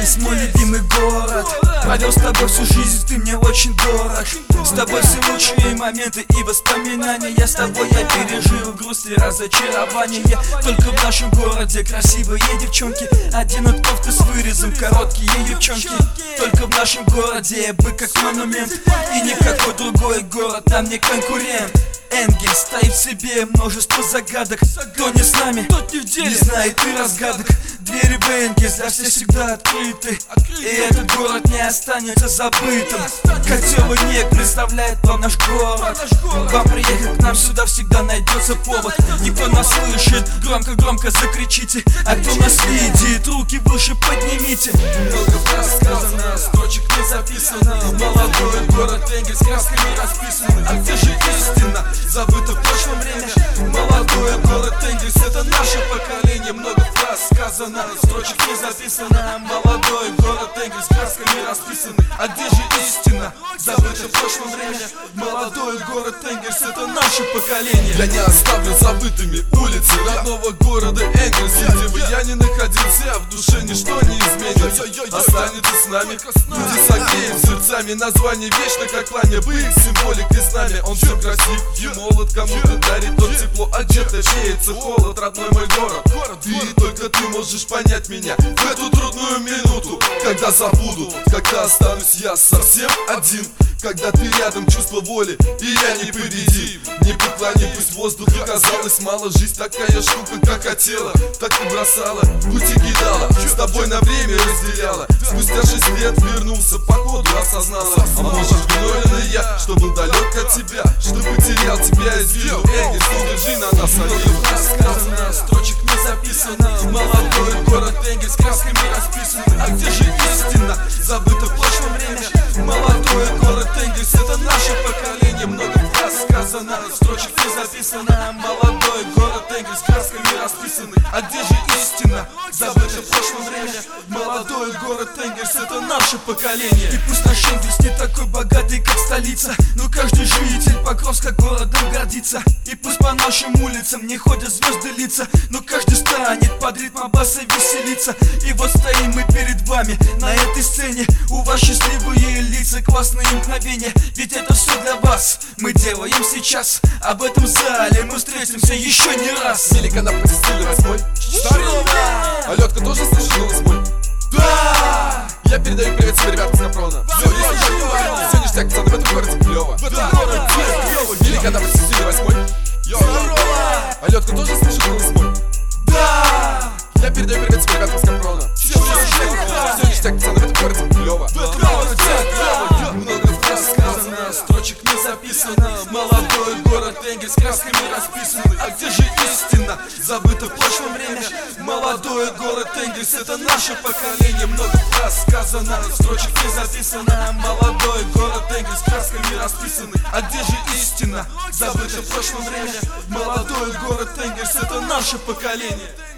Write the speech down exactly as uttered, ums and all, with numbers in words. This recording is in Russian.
Энгельс, мой любимый город. Провел с тобой всю жизнь, ты мне очень дорог. С тобой все лучшие моменты и воспоминания. Я с тобой, я пережил грусть и разочарование. Только в нашем городе красивые девчонки, оденут кофты с вырезом, короткие юбчонки. Только в нашем городе бык как монумент, и никакой другой город нам не конкурент. Энгельс стоит в себе множество загадок. Кто не с нами, тот не в деле, не знает и разгадок. Двери в Энгельс для всех всегда открыты, и этот город не останется забытым. Котёвый Нек представляет вам наш город. Вам приехать к нам сюда всегда найдется повод. Никто нас слышит, громко-громко закричите. А кто нас видит, руки выше поднимите. Много фраз сказано, строчек не записано. Молодой город Энгельс красками расписан. А где же истина? Забыто в прошлом время. Молодой город Энгельс, это наше поколение. Много фраз сказано, строчек не записано. Молодой город Энгельс красками расписан. А где же истина? Забыто в прошлом время. Молодой город Энгельс, это наше поколение. Я не оставлю забытыми улицы родного города Энгельс. Где бы я ни находился, в душе ничто не изменится. Останется с нами люди с огнеем сердцами. Название вечно, как пламя, быть символик и знамя. Он все красив и молод, кому-то дарит тот тепло, а где-то веется холод. Родной мой город, и только ты можешь понять меня в эту трудную минуту, когда забуду, когда останусь я совсем один. Когда ты рядом, чувство воли, и я не победим. Не поклони, пусть воздуху казалось мало. Жизнь такая штука, как хотела, так и бросала, пути кидала, с тобой на время разделяла. Спустя шесть лет вернулся, походу осознала. А может, виновен и я, что был далек от тебя, что потерял тебя из виду. Энгельс, удержи на нас обиду. Сказано, строчек не записано. Молодой город Энгельс красками расписан. А где же истина? Забыто в прошлом время. Молодой город Энгельс, это наше поколение. Много фраз сказано, строчек не записано. Молодой город Энгельс красками расписаны. А где же истина? Забыто в прошлом время. Молодой город Энгельс, это наше поколение. И пусть наш Энгельс не такой богатый, как столица, но каждый житель Покровска городом гордится. И пусть по нашим улицам не ходят звезды лица, но каждый станет под ритм баса веселиться. И вот стоим мы перед вами на этой сцене. У вас счастливые лица, классные мгновения, ведь это все для вас мы делаем сейчас. А в этом зале мы встретимся еще не раз. Велика на пути стиль восьмой. Здорово! А Лёдка тоже слышит голос мой? Да! Я передаю привет себе ребятам с Капрона. Все, все ништяк, пацаны, в этом городе клёво. Велика на пути стиль восьмой. Здорово! А Лёдка тоже слышит голос мой? Да! Я передаю привет себе ребятам с Капрона. Все ништяк, пацаны, в этом городе клёво. Много фраз сказано, строчек не записано. Молодой город Энгельс красками расписан. А где же истина? Забыто в прошлом время. Молодой город Энгельс, это наше поколение. Много фраз сказано, строчек не записано. Молодой город Энгельс красками расписаны. А где же истина? Забыто в прошлом время. Молодой город Энгельс, это наше поколение.